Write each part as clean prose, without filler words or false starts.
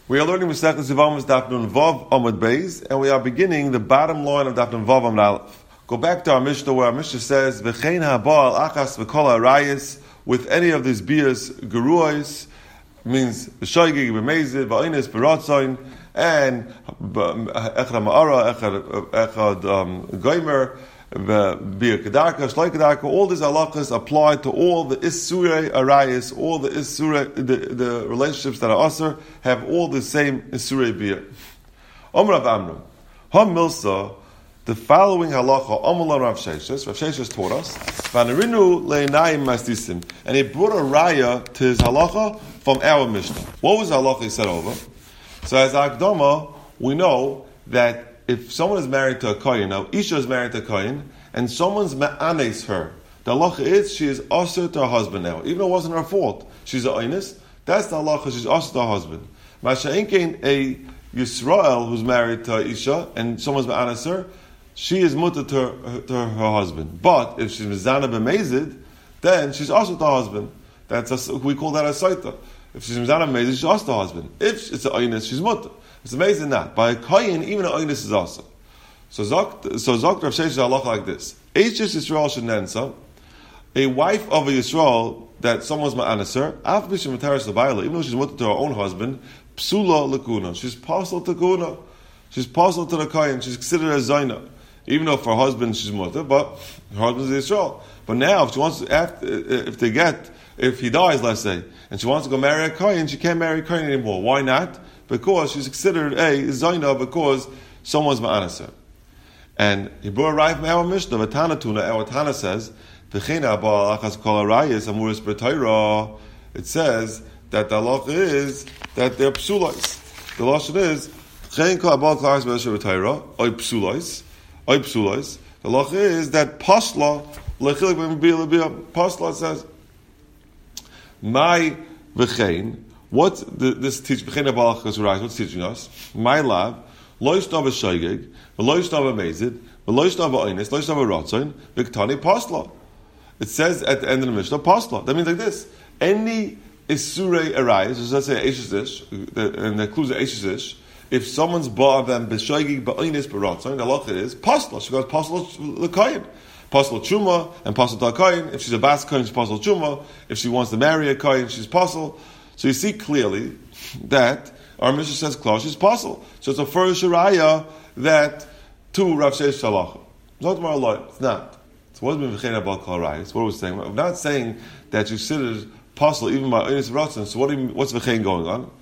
We are learning Masechtas Yevamos Daf Nun Vav Amud Beis, and we are beginning the bottom line of Daf Nun Vav Amud Aleph. Go back to our Mishnah where our Mishnah says, "V'chein ha'ba'al achas v'kol ha'rayis," with any of these bias geruos, means b'shoygig, b'mezid, b'oines, b'ratzain, and echad ma'ara, echad goymer, b'ir kedarka, shloi kedarka. All these halachas apply to all the isurei arayis, all the isurei, the relationships that are asur have all the same isurei b'ir. Omer Rav Amram, ha milsa. The following halacha, Amalon Rav Sheshes taught us, Vanarinu le'inayim masdisim, and he brought a raya to his halacha from our Mishnah. What was the halacha he said over? So as Akdama, we know that if someone is married to a kohen, now Isha is married to a kohen, and someone's ma'anes her, the halacha is she is asur to her husband now, even though it wasn't her fault. She's a oinus, that's the halacha, she's asur to her husband. Masha'inkein a Yisrael who's married to Isha, and someone's ma'anes her, she is mutter to her husband. But if she's mizana b'mezid, then she's also to her husband. We call that a saita. If she's mizana b'mezid, she's also to her husband. If it's an oinus, she's mutter. It's amazing that by a kohen, even an oinus is also. So Zok Rav Sheshes halacha like this: Eishes Yisrael shenensa, a wife of a Yisrael that someone's ma'anaser, af b'shem v'teres l'bayla, even though she's mutter to her own husband, psula l'kuna. She's partial to kuna. She's partial to the kohen. She's considered a zayna. Even though for her husband she's mutter, but her husband is Yisrael. But now, if she wants to, if he dies, let's say, and she wants to go marry a kohen, she can't marry a kohen anymore. Why not? Because she's considered a zayna because someone's ma'anaser. And he brought a right from our Mishnah, Vatana Tuna. Our Tana says, "V'cheina ba'al achas kol harayis amuris b'Torah." It says that the halacha is that they're psulais. The lashon is "V'chein kol ba'al klaris b'Torah oy psulais." The lacha is that pasla lechilik b'mibiyah. Pasla says, "My v'chein." What this teach v'chein abalachas urais? What's teaching us? My love lo yishtav v'shoygeg, v'lo yishtav v'mezid, v'lo yishtav v'oines, lo yishtav v'ratzain, v'ktani pasla. It says at the end of the Mishnah pasla. That means like this: any isurei arais, so let's say eishes, and that includes the eishes. If someone's bought them b'shoygig b'oines b'ratzain, the halacha is pasla. She goes pasla l'koyin, pasla chuma, and pasla ta'koyin. If she's a bas koyin, she's pasla chuma. If she wants to marry a koyin, she's pasla. So you see clearly that our Mishnah says klar, she's pasla. So it's a first raya that to Rav Sheshes halacha. It's not tomorrow lot. It's not. So what's been v'chein abal kol raya? It's what we're saying. We're not saying that you consider pasla even by oines b'ratzain. So what's v'chein going on?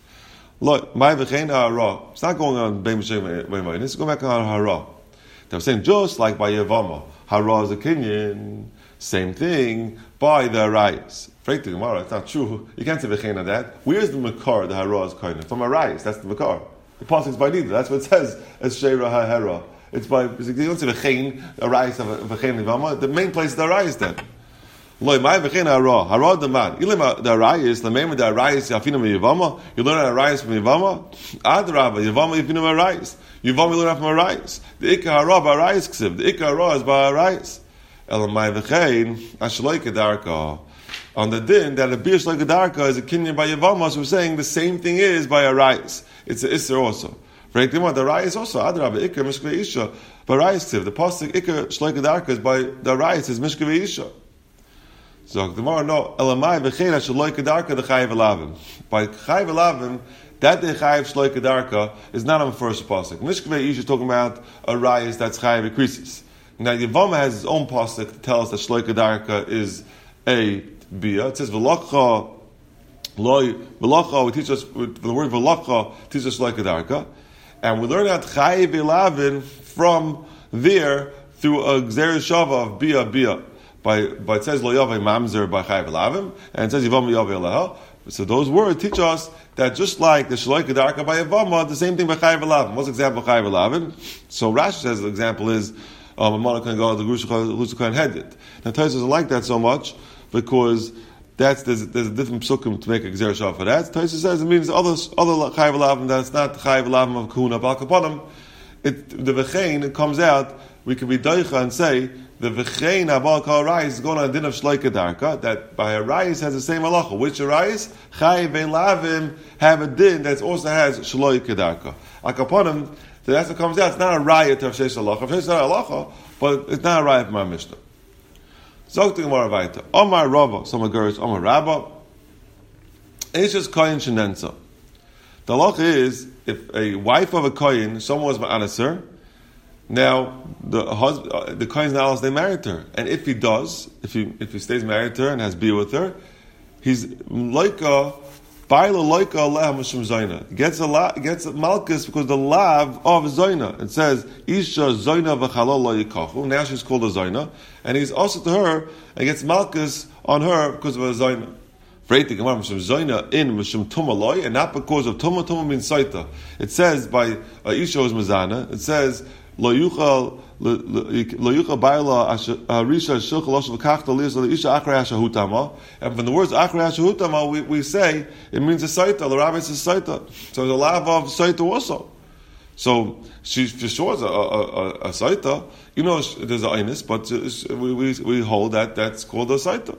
Look, my v'chein ha'ara. It's not going on bein b'shem v'oines. It's going back on ha'ara. They were saying just like by Yevama, ha'ara is a kinyan. Same thing by the arayis. Frank the Gemara, it's not true. You can't say v'chein on that. Where's the makar? The ha'ara is kinyan from arayis. That's the makar. The pasuk is by neither. That's what it says as sheira ha'hera. It's by you don't say v'chein arayis of v'chein Yevama. The main place is the arayis then. Loy my v'chein ha'ara ha'ara the man. Ilim the arayis the main the arayis yafinu Yevama. You learn arayis from Yevama. Adrava Yevama yafinu arayis. Yevama learn from arayis. The ikar ha'ara by arayis ksiv. The ikar ha'ara is by arayis. Elamai v'chein ashloi kedarka. On the din that a bir shloi kedarka is a kinyan by Yevama. So we're saying the same thing is by arayis. It's an isser also. Frank the arayis also adrava ikar mishkvei isha. By arayis ksiv. The pasuk ikar shloi kedarka is by the arayis is mishkvei isha. So the Gemara no elamai v'chein shloi kedarka the chayiv elavim. By chayiv elavim, that the chayiv shloi kedarka is not on the first pasuk. Mishkvei isha is talking about a rayis that's chayiv ekrisis. Now Yevama has his own pasuk to tell us that shloi kedarka is a bia. It says v'lacha loy v'lacha. We teach us the word v'lacha teaches us shloi kedarka, and we learn out chayiv elavim from there through a gzeres shava of bia. But it says lo yavei mamzer by chayiv elavim, and it says Yevama yavei eleha. So those words teach us that just like the shloi kedarka by Yevama, the same thing by chayiv elavim. What's the example of chayiv elavim? So Rashi says the example is a man can go to the Grusha Kohen Hedit. Now Tosfos doesn't like that so much because there's a different psukim to make a gzeres shava for that. Tosfos says it means other chayiv elavim that's not the chayiv elavim of kahuna bal kaponim. The v'chein it comes out. We can be doicha and say the v'chein abal kol rayis is going on a din of shloike darka, that by a rayis has the same halacha. Which a rayis? Chai vein lavim have a din that also has shloike darka. Akaponim, that's what comes out. It's not a raya to Avsheish halacha. Avsheish is not a halacha, but it's not a raya from our Mishnah. Zok the Gemara weiter. Omar Rava, some girls, Omar Rabba. Eishes koyin shenenza. The halacha is, if a wife of a koyin, someone was ma'anaser, now the koyin's not allowed to stay married to her, and if he does, if he stays married to her and has beer with her, he's loika baila loika aleha mishum zoyna. Gets a malchus because the lav of zoyna. It says isha zoyna v'chalol lo yikachu. Now she's called a zoyna, and he's also to her and gets malchus on her because of a zoyna. Freiti gemara mishum zoyna in mishum tuma loy, and not because of tuma. Tuma means saita. It says by isha is mazana. It says lo yuchal baila arisha shilcha losh v'kachta liz lo isha achrei hashahutama. And from the words achrei hashahutama, we say it means a saita. The rabbi says saita. So the lav of saita also. So she for sure is a saita. You know, there's an inus, but we hold that that's called a saita.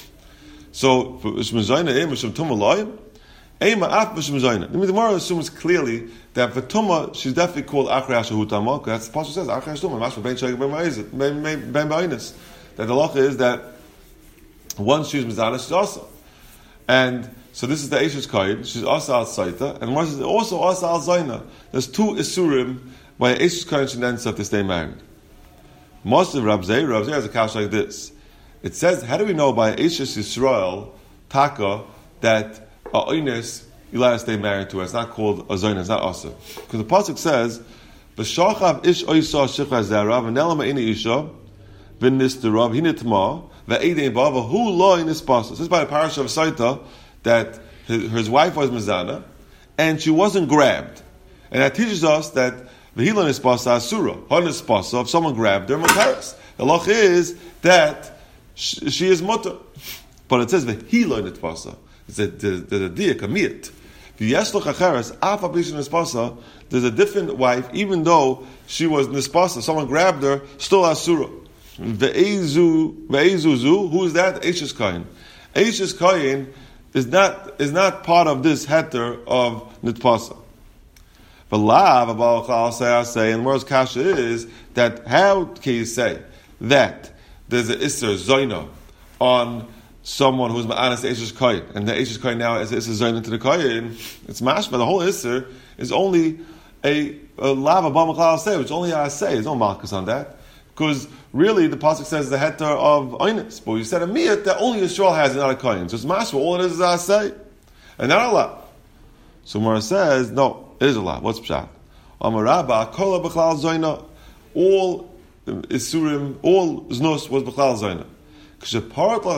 So shmezayna mishum tuma loy. Ema af mishum zayna. The Gemara assumes clearly that for Tuma, she's definitely called Achrei Hashahutama, because that's the Pasuk says, Achrei Hashahutama, Mashma Ben Shayik Ben Ba'inus. That the halacha is that once she's Mizana, she's also. And so this is the Eishes Koyin, she's also al Saita, and one is also also al Zayna. There's two Isurim by Eishes Koyin she then to stay married. Most of Rav Zeir has a kash like this. It says, how do we know by Eishes Yisrael, Taka, that Oines, you let us stay married to her. It's not called a zoyna, it's not asa. Because the pasuk says, "V'shachav ish oisa shikha zera v'nelama ini isha v'nisterav hinitma v'eidei bava hu lo inispasa." This is by the parasha of Saita that his wife was mizana and she wasn't grabbed, and that teaches us that v'hila nispasa asura, her nispasa, if someone grabbed her, mutaris. The loch is that she is mutter, but it says v'hila nispasa. It's a diak, a miyat. There's a different wife, even though she was nispasa, someone grabbed her, still asura. Ve'ezuzu, who is that? Eishes Koyin. Eishes Koyin is not part of this heter of nitpasa. But lav about say, and where's kasha is that how can you say that there's an isser zoyna on someone who's ma'anas Eishes Koyin, and the Eishes Koyin now is zoyna to the Koyin? It's mashma. The whole isser is only a lava b'maklal say, which only I say. There's no malchus on that, because really the pasuk says the heter of oinus, but you said a miyat that only Yisrael has, and not a Koyin. So it's mashma. All it is I say, and not a lot. So Mara says no, it is a lot. What's pshat? Amarabba kola b'klal zoyna. All isurim, all znos was b'klal zoyna. As surah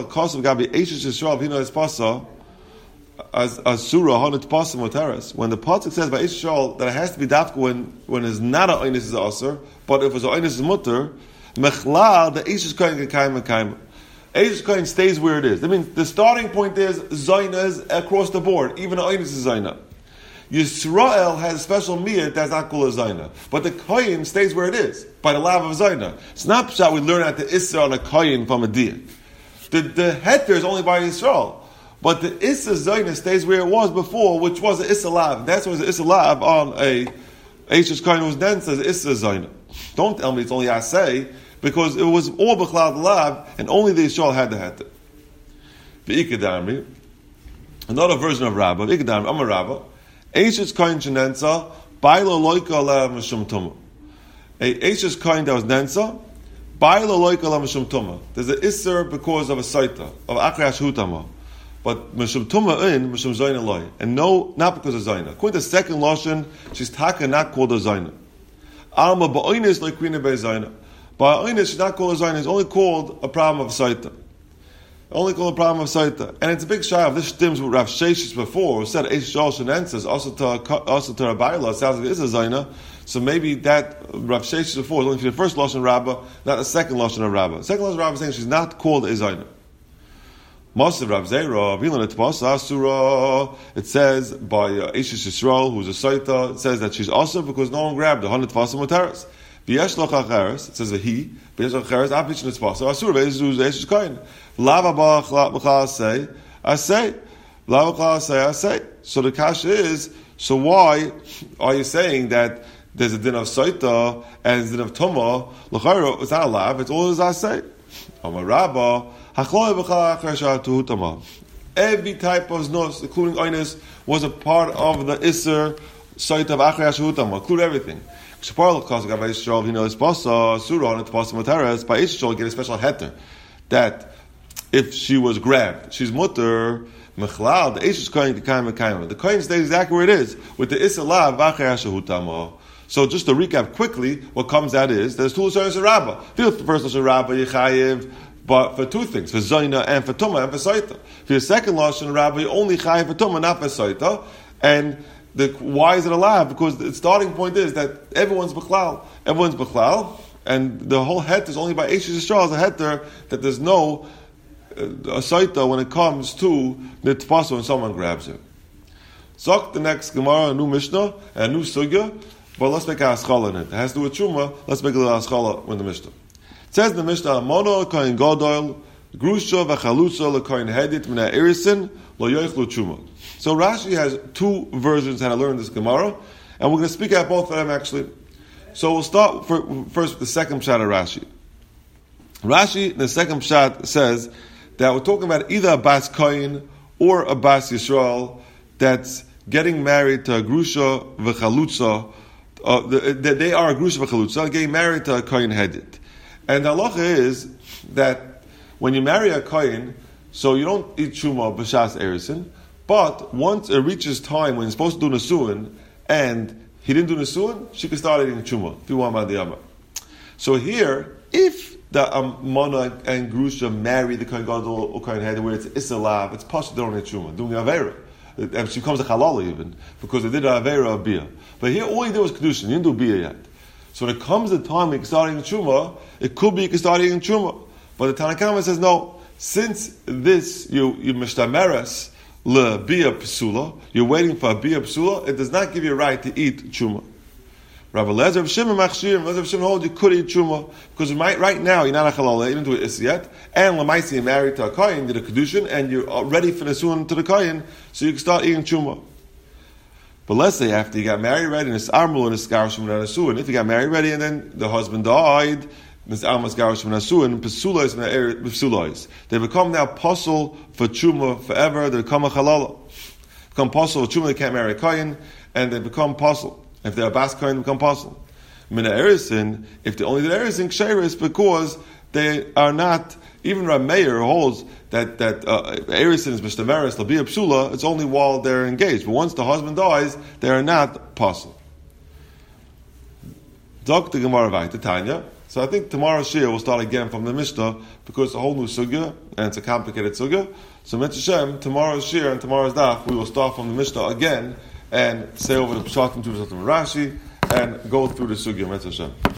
honit pasa moteres. When the pasuk says by Yisrael that it has to be dafka when it's not a oinus is aser, but if it's a oinus is mutter, mechlal the Eishes Koyin k'kaim k'kaim. Eishes Koyin stays where it is. I mean, the starting point is zaynas across the board. Even a oinus is zayna. Yisrael has a special miyat that's not called a zayna, but the koyin stays where it is by the lav of zayna. It's not pshat we learn at the isra on a koyin from a diak. The heter is only by Yisrael, but the issa zayna stays where it was before, which was the issa lav. That's why the issa lav on a Eishes Koyin was then says issa zayna. Don't tell me it's only I say, because it was all b'chlal lav and only the Yisrael had the heter. The ikadami, another version of Rabbah. Ikadami, I'm a Rabbah. Eishes Koyin shenensa, bailo loika ala mishum tuma. A Eishes Koyin that was nensa, bailo loika ala mishum tuma. There's an isser because of a saita, of Achrei Hashahutama. But mishum tuma in, mishum zoyna loy. And no, not because of zoyna. According to the second lashon, she's taka not called a zoyna. Alma ba'oinis like queen be zoyna. Ba'oinis she's not called a zoyna, it's only called a problem of saita. Only called a problem of Saita. And it's a big shy of this stems with Rav Sheshis before, who said Eish Shal Shenenses, also to Rabbaila, sounds like it is a Zaina. So maybe that Rav Sheshis before is only for the first Lashon Rabbah, not the second Lashon of Rabbah. Second Lashon Rabbah is saying she's not called a Zaina. Most of Rav Zeira, it says by Eishes Yisrael, who's a Saita, it says that she's also because no one grabbed the 100 Tvasim Moteres. V'yesh loch acheres, it says a he, v'yesh loch acheres, apish nitzpasa, asur, v'yesh eish kohen. Lava b'chal say, I say. Lava b'chal say, I say. So the kasha is, so why are you saying that there's a din of Saita and a din of Tumah? L'chayro, it's not a lav, it's all as I say. Amar Rabba, hachloi b'chal acheres tuhu tamah. Every type of znos, including oinus, was a part of the Isser site of Achrei HaShehutama, include everything. By Yisrael, get a special heter, that if she was grabbed, she's mutter, mechlal, the Eish is kohen k'kayim k'kayim. The kohen stays exactly where it is, with the Isser lav of Achrei HaShehutama. So just to recap quickly, what comes out is, there's two L'shonos of Rabbah. The first L'shon Rabbah, Yechayev, but for two things, for Zayna and for Tumah and for Saita. For your second Lashon Rabbah, you only Chayev for Tumah, not for Saita. And why is it allowed? Because the starting point is that everyone's B'chlal. Everyone's B'chlal, and the whole het is only by Eish Yisrael as a heter, that there's no a Saita when it comes to the Tfaso when someone grabs it. Zok the next Gemara, a new Mishnah, and a new Sugya, but let's make a Haskala in it. It has to do with Truma, let's make a little Haskala in the Mishnah. It says in the Mishnah, Mono kohen gadol, grusha v'chalutza lekohen hedit mina erisin lo yoichlu truma. So Rashi has two versions how to learn this Gemara, and we're going to speak out both of them actually. So we'll start first with the second pshat of Rashi. Rashi, in the second pshat, says that we're talking about either a bas kohen or a bas Yisrael that's getting married to a grusha v'chalutza. They are a grusha v'chalutza, getting married to a kohen hedit. And the halacha is that when you marry a kohen, so you don't eat truma b'shas erisin, but once it reaches time when you're supposed to do nesuin, and he didn't do nesuin, she can start eating truma. If you want madiyama. So here, if the Mona and Grusha marry the kohen gadol or kohen hedit, where it's isalav, it's possible they don't eat truma, doing avera. And she becomes a halal even, because they did an avera of bia. But here, all he did was kedushin, he didn't do bia yet. So when it comes the time when you can start eating truma, it could be you can start eating truma. But the Tanakhama says no. Since this you mishtameres le bia psula, you're waiting for a bia psula, it does not give you a right to eat truma. Rabbi Lezer of Shimon machshir, Lezer of Shimon holds you could eat truma because right now you're not a halal, you didn't do it yet, and lemaisi you're married to a kohen, did a kedushin, and you're ready for the nesuin to the kohen, so you can start eating truma. But let's say after you got married ready, and it's armul and it's garishim and asuin. If you got married ready and then the husband died, this armul garishim and asuin, pesulois and pesulois. They become now apostle for truma forever. They become a halala. Become apostle for truma. They can't marry a kohen, and they become apostle. If they're a bas kohen, they become apostle. Mina erisin, if they only did erisin ksheris, because they are not. Even Rav Meir holds that erisin is mishtameres labia psula. It's only while they're engaged, but once the husband dies, they are not apostle. Dr. Gemara Vayta Tanya. So I think tomorrow's shir will start again from the Mishnah because it's a whole new sugya and it's a complicated sugya. So Mitzvah Shem, tomorrow's shir and tomorrow's daf, we will start from the Mishnah again and say over the pshat and Rashi and go through the sugya Mitzvah Shem.